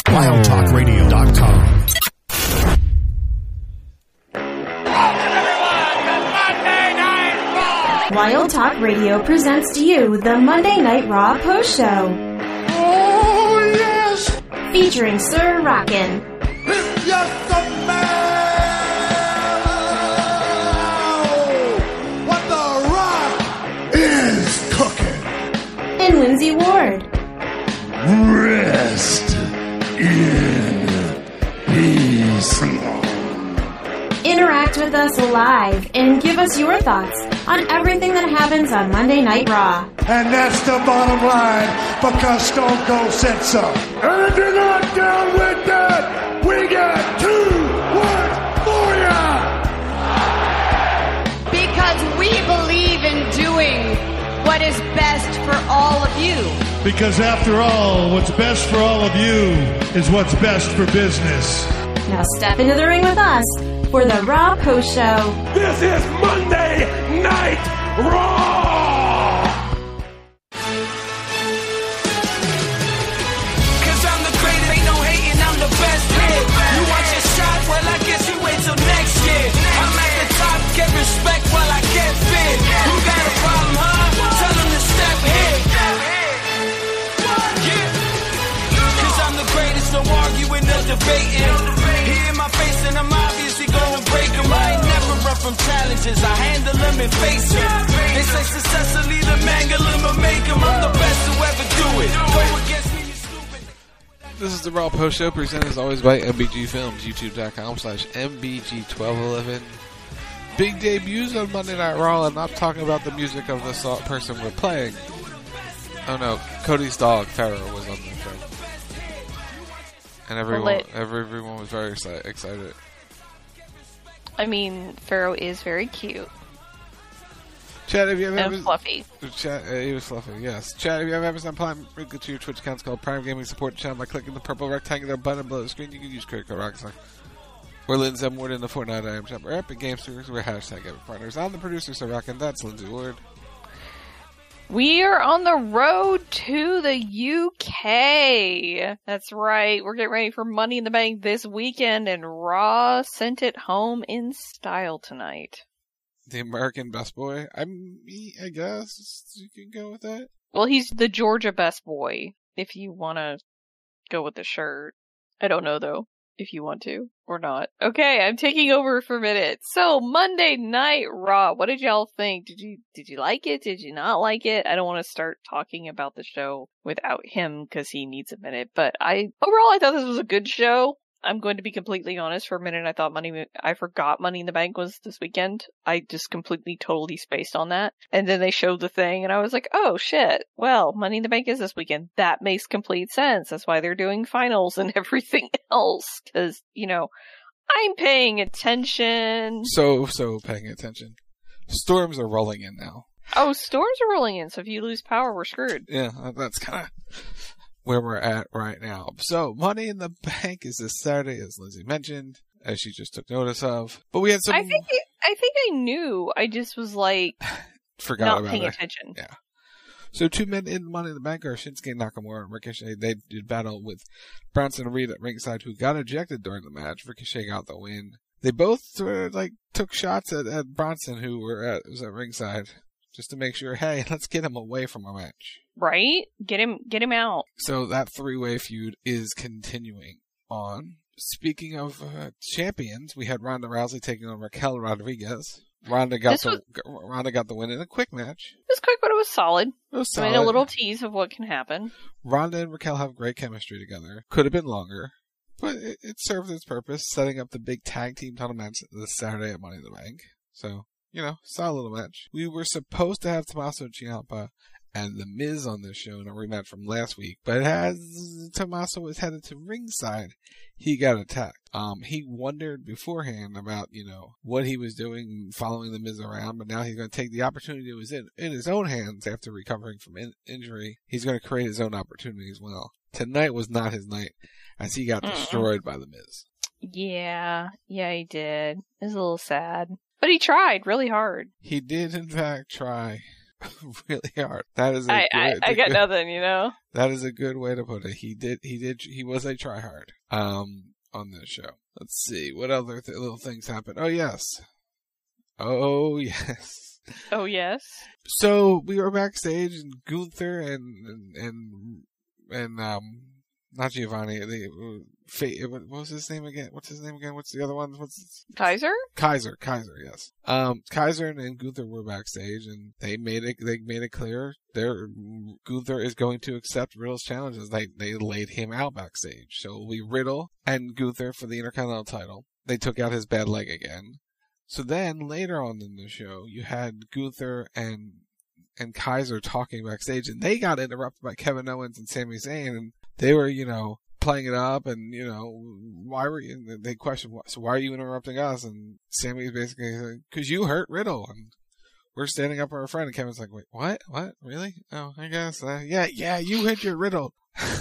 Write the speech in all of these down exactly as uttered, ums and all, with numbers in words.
wild talk radio dot com. Wild Talk Radio presents to you the Monday Night Raw Post Show. Oh, yes! Featuring Sir Rockin'. It's just a man! What the Rock is cooking. And Lindsay Ward. Rest in peace. Interact with us live and give us your thoughts on everything that happens on Monday Night Raw. And that's the bottom line, because Stone Cold said so. And if you're not down with that, we got two words for ya! Because we believe in doing what is best for all of you. Because after all, what's best for all of you is what's best for business. Now step into the ring with us for the Raw Post Show. This is Monday Night Raw! Cause I'm the greatest, ain't no hating, I'm the best here. You want your shot, well I guess you wait till next year. I'm at the top, get respect while I get fit. You got a problem, huh? Tell them to step here. Yeah. Cause I'm the greatest, no arguing, no debating. He in my face and I'm obviously gonna break him. I ain't never run from challenges, I handle them and face them. They say success will either mangle him or make him. I'm the best to ever do it. Go against me, you stupid. This is the Raw Post Show, presented as always by M B G Films, youtube.com slash MBG1211. Big debuts on Monday Night Raw, and I'm talking about the music of the so- person we're playing. Oh no, Cody's dog, Pharaoh, was on the show. And everyone, every, everyone was very exci- excited. I mean, Pharaoh is very cute. Chad, have you ever... And fluffy. Chad, uh, he was fluffy, yes. Chad, have you ever ever sent Prime? Go to your Twitch account. It's called Prime Gaming. Support the channel by clicking the purple rectangular button below the screen. You can use credit card Rockstar. We're Lindsay Ward in the Fortnite I Am Champ. We're Epic Game Stores. We're hashtag Epic Partners. I'm the producer, so rockin'. That's Lindsay Ward. We are on the road to the U K. That's right. We're getting ready for Money in the Bank this weekend, and Raw sent it home in style tonight. The American Best Boy? I'm, I guess you can go with that. Well, he's the Georgia Best Boy, if you want to go with the shirt. I don't know, though, if you want to or not. Okay, I'm taking over for a minute. So, Monday Night Raw. What did y'all think? Did you did you like it? Did you not like it? I don't want to start talking about the show without him because he needs a minute. But I overall, I thought this was a good show. I'm going to be completely honest. For a minute, I thought Money, I forgot Money in the Bank was this weekend. I just completely, totally spaced on that. And then they showed the thing, and I was like, oh shit, well, Money in the Bank is this weekend. That makes complete sense. That's why they're doing finals and everything else. Because, you know, I'm paying attention. So, so paying attention. Storms are rolling in now. Oh, storms are rolling in, so if you lose power, we're screwed. Yeah, that's kind of where we're at right now. So, Money in the Bank is this Saturday, as Lindsay mentioned, as she just took notice of. But we had some... I think I, I think I knew. I just was, like, Forgot not about paying it. attention. Yeah. So, two men in Money in the Bank are Shinsuke Nakamura and Ricochet. They did battle with Bronson Reed at ringside, who got ejected during the match. Ricochet got the win. They both, uh, like, took shots at, at Bronson, who were at, was at ringside, just to make sure, hey, let's get him away from a match. Right? Get him, get him out. So that three-way feud is continuing on. Speaking of uh, champions, we had Ronda Rousey taking on Raquel Rodriguez. Ronda got This the was- Ronda got the win in a quick match. It was quick, but it was solid. It was I solid. mean, a little tease of what can happen. Ronda and Raquel have great chemistry together. Could have been longer, but it, it served its purpose, setting up the big tag team title match this Saturday at Money in the Bank. So, you know, solid little match. We were supposed to have Tommaso Ciampa and The Miz on this show in a rematch from last week, but as Tommaso was headed to ringside, he got attacked. Um, he wondered beforehand about, you know, what he was doing following The Miz around, but now he's going to take the opportunity that was in, in his own hands after recovering from in- injury. He's going to create his own opportunity as well. Tonight was not his night, as he got Mm-mm. destroyed by The Miz. Yeah, yeah, he did. It was a little sad. But he tried really hard. He did, in fact, try. really hard. That is a I, good, I, I got good, nothing, you know? That is a good way to put it. He did, he did, he was a tryhard, um, on this show. Let's see, what other th- little things happened? Oh, yes. Oh, yes. Oh, yes? So, we were backstage, and Gunther and, and, and, and um, not Giovanni, the, uh, what was his name again? What's his name again? What's the other one? What's his... Kaiser? Kaiser, Kaiser, yes. Um, Kaiser and, and Gunther were backstage, and they made it, they made it clear their, Gunther is going to accept Riddle's challenges. They, they laid him out backstage. So it'll be Riddle and Gunther for the Intercontinental title. They took out his bad leg again. So then, later on in the show, you had Gunther and, and Kaiser talking backstage, and they got interrupted by Kevin Owens and Sami Zayn, and they were, you know, playing it up, and, you know, why were you, and they questioned, so why are you interrupting us? And Sammy's basically like, cause you hurt Riddle, and we're standing up for our friend, and Kevin's like, wait, what? What? Really? Oh, I guess, uh, yeah, yeah, you hit your Riddle.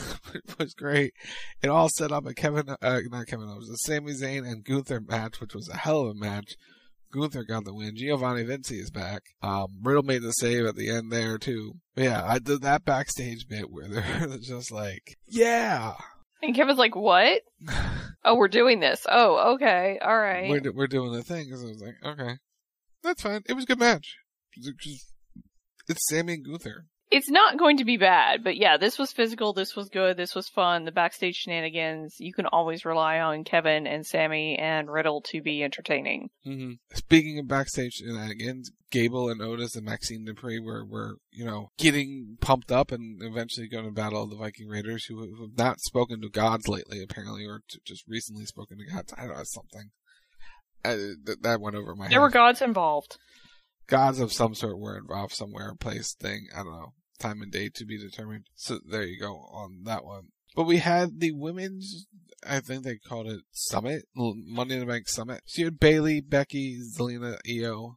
It was great. It all set up a Kevin, uh, not Kevin, it was a Sami Zayn and Gunther match, which was a hell of a match. Gunther got the win. Giovanni Vinci is back. Um, Riddle made the save at the end there, too. But yeah, I did that backstage bit where they're just like, yeah. And Kevin's like, what? Oh, we're doing this. Oh, okay. All right. We're, we're doing the thing. So I was like, okay. That's fine. It was a good match. It's, just, it's Sami and Gunther. It's not going to be bad, but yeah, this was physical, this was good, this was fun, the backstage shenanigans, you can always rely on Kevin and Sami and Riddle to be entertaining. Mm-hmm. Speaking of backstage shenanigans, Gable and Otis and Maxine Dupree were, were, you know, getting pumped up and eventually going to battle the Viking Raiders, who have not spoken to gods lately, apparently, or to just recently spoken to gods. I don't know, something. I, th- that went over my head. There were gods involved. Gods of some sort were involved somewhere, place, thing, I don't know. Time and date to be determined. So there you go on that one. But we had the women's, I think they called it Summit, Money in the Bank Summit. So you had Bayley, Becky, Zelina, Io,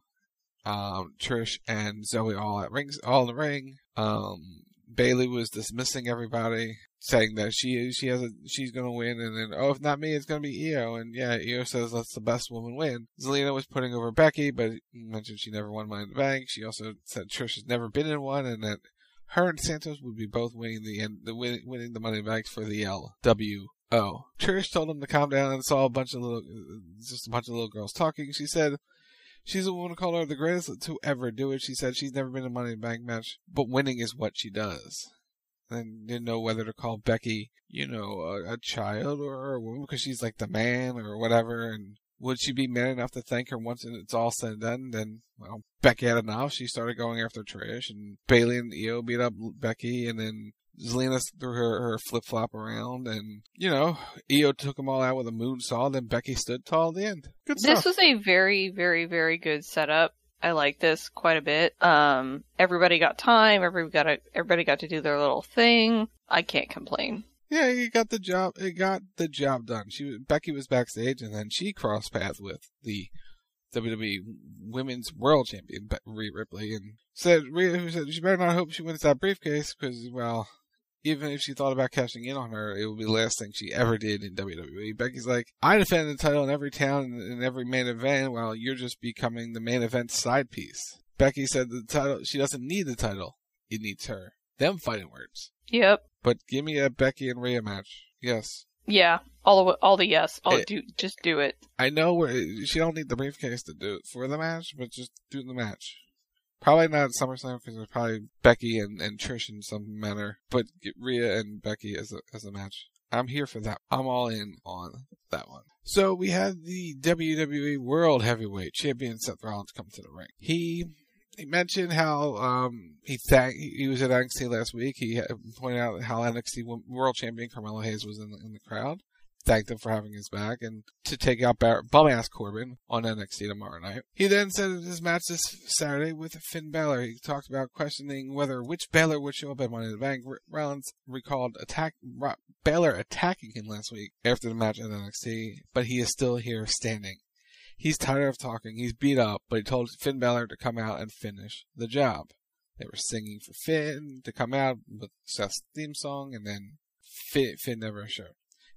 um, Trish, and Zoe all at rings, all in the ring. Um, Bayley was dismissing everybody, saying that she she has a, she's gonna win, and then oh, if not me, it's gonna be Io. And yeah, Io says let's the best woman win. Zelina was putting over Becky, but mentioned she never won Money in the Bank. She also said Trish has never been in one, and that her and Santos would be both winning the end, the win, winning the Money in the Bank for the L W O. Trish told him to calm down and saw a bunch of little, just a bunch of little girls talking. She said she's a woman to call her the greatest to ever do it. She said she's never been in a Money in the Bank match, but winning is what she does. And didn't know whether to call Becky, you know, a, a child or a woman because she's like the man or whatever. And would she be man enough to thank her once it's all said and done? Then, well, Becky had enough. She started going after Trish, and Bayley and Io beat up Becky, and then Zelina threw her, her flip-flop around, and, you know, Io took them all out with a moonsault, then Becky stood tall at the end. Good stuff. This was a very, very, very good setup. I like this quite a bit. Um, everybody got time, everybody got, a, everybody got to do their little thing. I can't complain. Yeah, it got the job. It got the job done. She Becky was backstage, and then she crossed paths with the W W E Women's World Champion Rhea Ripley, and said Rhea said she better not hope she wins that briefcase because, well, even if she thought about cashing in on her, it would be the last thing she ever did in W W E. Becky's like, I defend the title in every town and in every main event, while you're just becoming the main event side piece. Becky said the title. She doesn't need the title. It needs her. Them fighting words. Yep. But give me a Becky and Rhea match. Yes. Yeah. All the all the yes. All it, do just do it. I know where she don't need the briefcase to do it for the match, but just do the match. Probably not at SummerSlam because there's probably Becky and, and Trish in some manner, but get Rhea and Becky as a as a match. I'm here for that. I'm all in on that one. So we had the W W E World Heavyweight Champion Seth Rollins come to the ring. He he mentioned how um he thanked he was at N X T last week. He pointed out how N X T World Champion Carmelo Hayes was in the, in the crowd. Thanked him for having his back and to take out Bar- bum-ass Corbin on N X T tomorrow night. He then said in his match this Saturday with Finn Balor, he talked about questioning whether which Balor would show up at Money in the Bank. R- Rollins recalled attack R- Balor attacking him last week after the match at N X T, but he is still here standing. He's tired of talking. He's beat up, but he told Finn Balor to come out and finish the job. They were singing for Finn to come out with Seth's theme song, and then Finn, Finn never showed.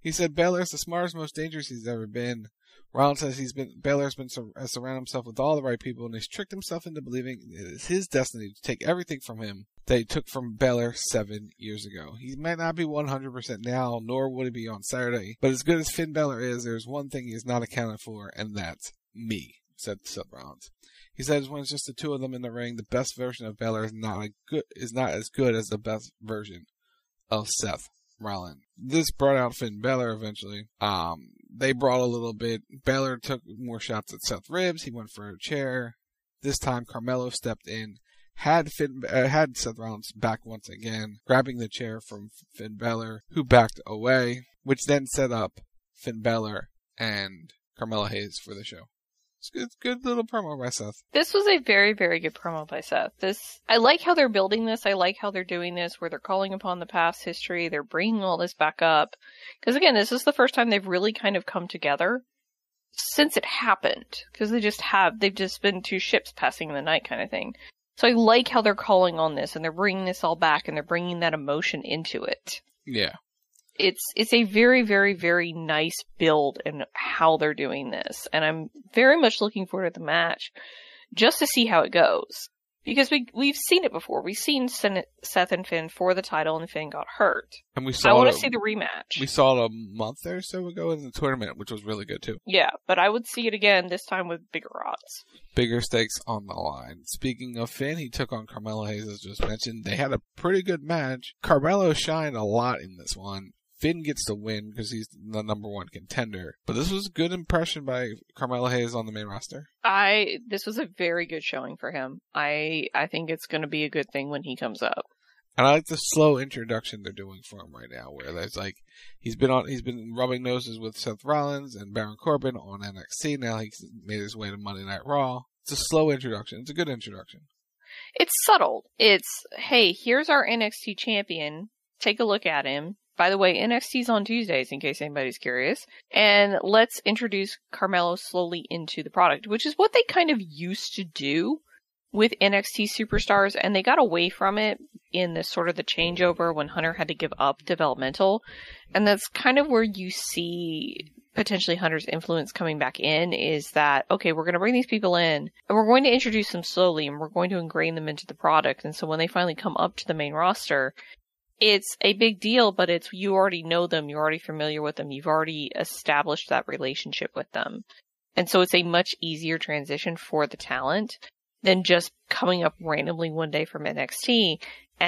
He said Belair's the smartest, most dangerous he's ever been. Rollins says he's been Belair's been sur- has surrounded himself with all the right people, and he's tricked himself into believing it is his destiny to take everything from him that he took from Belair seven years ago. He might not be one hundred percent now, nor would he be on Saturday, but as good as Finn Balor is, there's one thing he is not accounted for, and that's me, said Seth Rollins. He says when it's just the two of them in the ring, the best version of Belair is not a good is not as good as the best version of Seth Rollins. This brought out Finn Balor eventually. Um, they brought a little bit. Balor took more shots at Seth ribs. He went for a chair. This time Carmelo stepped in, had Finn, uh, had Seth Rollins back once again, grabbing the chair from Finn Balor, who backed away, which then set up Finn Balor and Carmelo Hayes for the show. It's good, good little promo by Seth. This was a very, very good promo by Seth. This, I like how they're building this. I like how they're doing this, where they're calling upon the past history. They're bringing all this back up. Because again, this is the first time they've really kind of come together since it happened. Because they just have, they've just been two ships passing in the night kind of thing. So I like how they're calling on this, and they're bringing this all back, and they're bringing that emotion into it. Yeah. It's it's a very, very, very nice build in how they're doing this. And I'm very much looking forward to the match just to see how it goes. Because we, we've seen it before. We've seen Seth and Finn for the title, and Finn got hurt. And we saw I want it, to see the rematch. We saw it a month or so ago in the tournament, which was really good too. Yeah, but I would see it again, this time with bigger odds. Bigger stakes on the line. Speaking of Finn, he took on Carmelo Hayes, as just mentioned. They had a pretty good match. Carmelo shined a lot in this one. Finn gets the win because he's the number one contender. But this was a good impression by Carmelo Hayes on the main roster. I this was a very good showing for him. I I think it's going to be a good thing when he comes up. And I like the slow introduction they're doing for him right now, where there's like he's been on he's been rubbing noses with Seth Rollins and Baron Corbin on N X T. Now he's made his way to Monday Night Raw. It's a slow introduction. It's a good introduction. It's subtle. It's, hey, here's our N X T champion. Take a look at him. By the way, N X T's on Tuesdays, in case anybody's curious. And let's introduce Carmelo slowly into the product, which is what they kind of used to do with N X T superstars, and they got away from it in this sort of the changeover when Hunter had to give up developmental. And that's kind of where you see potentially Hunter's influence coming back in, is that, okay, we're going to bring these people in, and we're going to introduce them slowly, and we're going to ingrain them into the product. And so when they finally come up to the main roster, it's a big deal, but it's, you already know them, you're already familiar with them, you've already established that relationship with them. And so it's a much easier transition for the talent than just coming up randomly one day from N X T,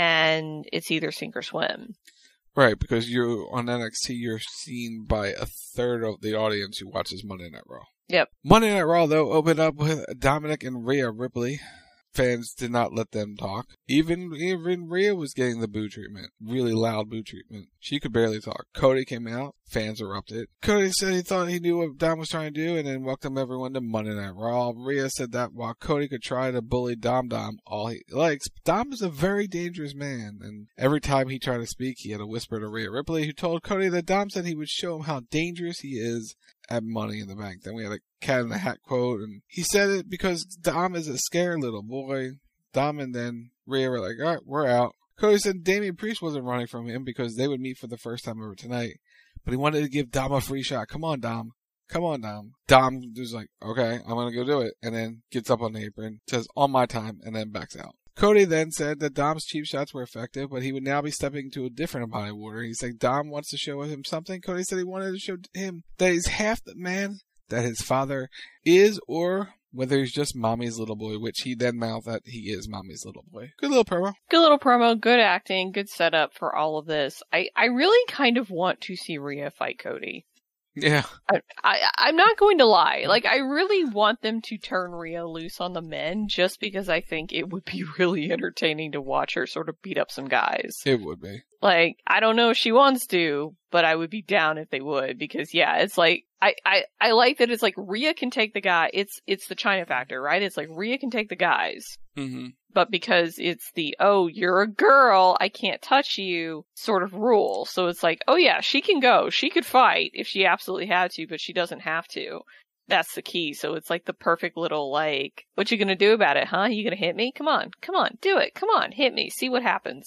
and it's either sink or swim. Right, because you're on N X T, you're seen by a third of the audience who watches Monday Night Raw. Yep. Monday Night Raw, though, opened up with Dominic and Rhea Ripley. Fans did not let them talk. Even, even Rhea was getting the boo treatment. Really loud boo treatment. She could barely talk. Cody came out. Fans erupted. Cody said he thought he knew what Dom was trying to do and then welcomed everyone to Monday Night Raw. Rhea said that while Cody could try to bully Dom Dom all he likes, Dom is a very dangerous man. And every time he tried to speak, he had to whisper to Rhea Ripley, who told Cody that Dom said he would show him how dangerous he is at Money in the Bank. Then we had a Cat in the Hat quote, and he said it because Dom is a scared little boy. Dom and then Rhea were like, all right, we're out. Cody said Damian Priest wasn't running from him because they would meet for the first time ever tonight, but he wanted to give Dom a free shot. Come on, Dom. Come on, Dom. Dom was like, okay, I'm going to go do it, and then gets up on the apron, says, on my time, and then backs out. Cody then said that Dom's cheap shots were effective, but he would now be stepping into a different body of water. He said Dom wants to show him something. Cody said he wanted to show him that he's half the man that his father is, or whether he's just mommy's little boy, which he then mouthed that he is mommy's little boy. Good little promo. Good little promo, good acting, good setup for all of this. I, I really kind of want to see Rhea fight Cody. Yeah. I, I, I'm not going to lie. Like, I really want them to turn Rhea loose on the men just because I think it would be really entertaining to watch her sort of beat up some guys. It would be. Like, I don't know if she wants to, but I would be down if they would, because yeah, it's like, I, I, I like that it's like Rhea can take the guy, it's, it's the China factor, right? It's like Rhea can take the guys, mm-hmm. but because it's the, oh, you're a girl, I can't touch you sort of rule. So it's like, oh yeah, she can go, she could fight if she absolutely had to, but she doesn't have to. That's the key. So it's like the perfect little, like, what you gonna do about it, huh? You gonna hit me? Come on, come on, do it. Come on, hit me. See what happens.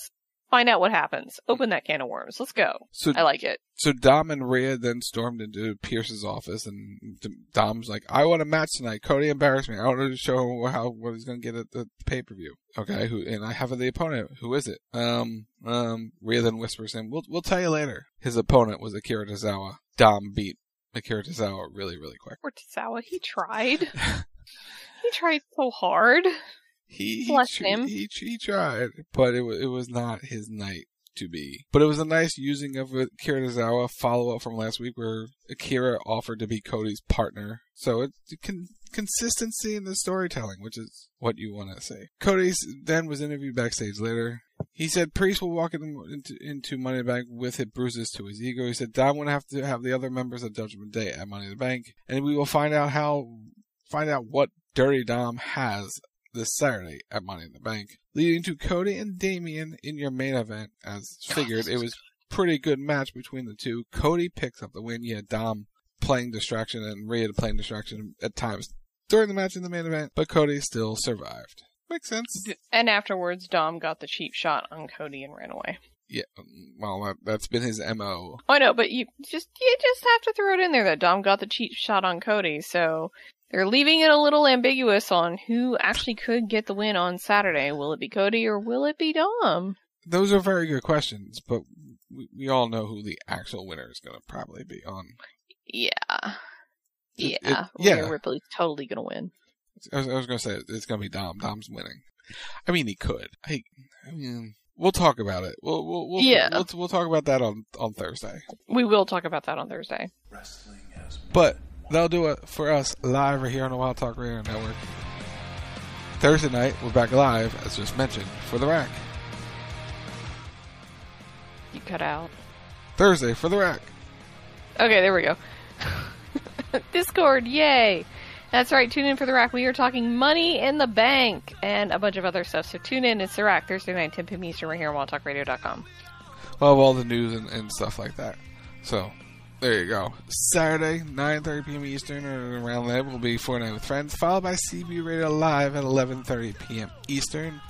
Find out what happens. Open that can of worms. Let's go. So, I like it. So Dom and Rhea then stormed into Pierce's office, and Dom's like, I want a match tonight. Cody embarrassed me. I want to show him how, what he's going to get at the pay-per-view. Okay, who, and I have the opponent. Who is it? Um, um, Rhea then whispers in, we'll, we'll tell you later. His opponent was Akira Tozawa. Dom beat Akira Tozawa really, really quick. Poor Tozawa, he tried. He tried so hard. He, Bless he, him. He, he, he tried, but it, it was not his night to be. But it was a nice using of Akira Tozawa follow-up from last week where Akira offered to be Cody's partner. So it's con- consistency in the storytelling, which is what you want to say. Cody then was interviewed backstage later. He said Priest will walk in, into, into Money in the Bank with hit bruises to his ego. He said Dom would have to have the other members of Judgment Day at Money in the Bank, and we will find out how, find out what Dirty Dom has this Saturday at Money in the Bank, leading to Cody and Damian in your main event. As figured, it was a pretty good match between the two. Cody picks up the win. You had Dom playing distraction and Rhea playing distraction at times during the match in the main event, but Cody still survived. Makes sense. And afterwards, Dom got the cheap shot on Cody and ran away. Yeah, well, that, that's been his M O. I know, but you just you just have to throw it in there that Dom got the cheap shot on Cody, so they're leaving it a little ambiguous on who actually could get the win on Saturday. Will it be Cody or will it be Dom? Those are very good questions, but we, we all know who the actual winner is going to probably be on. Yeah. It, yeah. it, yeah. Rhea Ripley's totally going to win. I was, I was going to say, it's going to be Dom. Dom's winning. I mean, he could. I, I mean, we'll talk about it. We'll, we'll, we'll, yeah. we'll, we'll talk about that on, on Thursday. We will talk about that on Thursday. But that'll do it for us live right here on the Wild Talk Radio Network. Thursday night, we're back live, as just mentioned, for The Rack. You cut out. Thursday for The Rack. Okay, there we go. Discord, yay! That's right, tune in for The Rack. We are talking Money in the Bank and a bunch of other stuff. So tune in, it's The Rack, Thursday night, ten p.m. Eastern, right here on wild talk radio dot com. We'll have all the news and, and stuff like that. So, there you go. Saturday, nine thirty p.m. Eastern, or around there, will be Fortnite with Friends, followed by C B Radio Live at eleven thirty p.m. Eastern.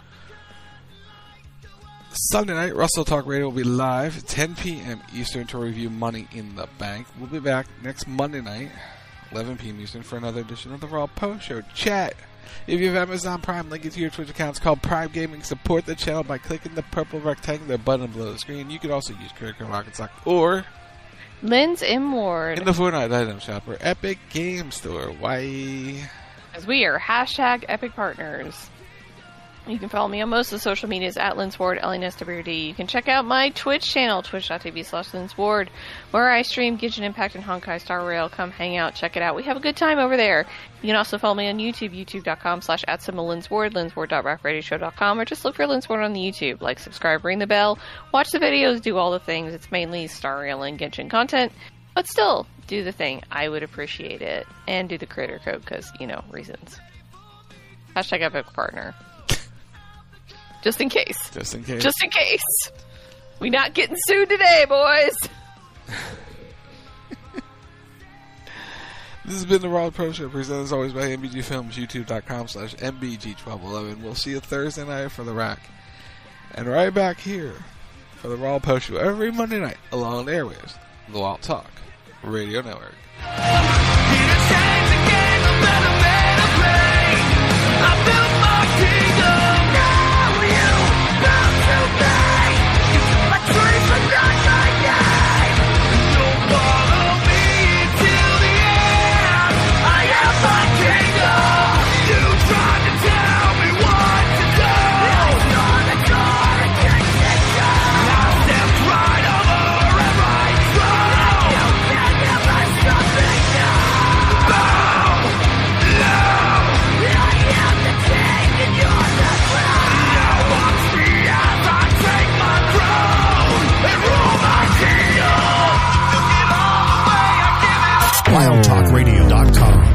Sunday night, Russell Talk Radio will be live at ten p.m. Eastern to review Money in the Bank. We'll be back next Monday night, eleven p.m. Eastern, for another edition of the Raw Post Show. Chat! If you have Amazon Prime, link it to your Twitch account. It's called Prime Gaming. Support the channel by clicking the purple rectangular button below the screen. You can also use Credit Card Rocket Sock or Lynn's M. Ward in the Fortnite item shop or Epic Game Store. Why? As we are hashtag Epic Partners. You can follow me on most of the social medias at Linsward, L N S W D. You can check out my Twitch channel, twitch.tv slash Linsward, where I stream Genshin Impact and Honkai Star Rail. Come hang out, check it out. We have a good time over there. You can also follow me on YouTube, youtube.com slash at symbol Linsward, linsward dot rack radio show dot com, or just look for Linsward on the YouTube. Like, subscribe, ring the bell, watch the videos, do all the things. It's mainly Star Rail and Genshin content, but still, do the thing. I would appreciate it. And do the creator code, because, you know, reasons. Hashtag Epic Partner. Just in case. Just in case. Just in case. We not getting sued today, boys. This has been the Raw Pro Show, presented as always by M B G Films, youtube.com slash MBG twelve eleven. We'll see you Thursday night for The Rack. And right back here for the Raw Post Show every Monday night along the airwaves, the Wild Talk Radio Network. wild talk radio dot com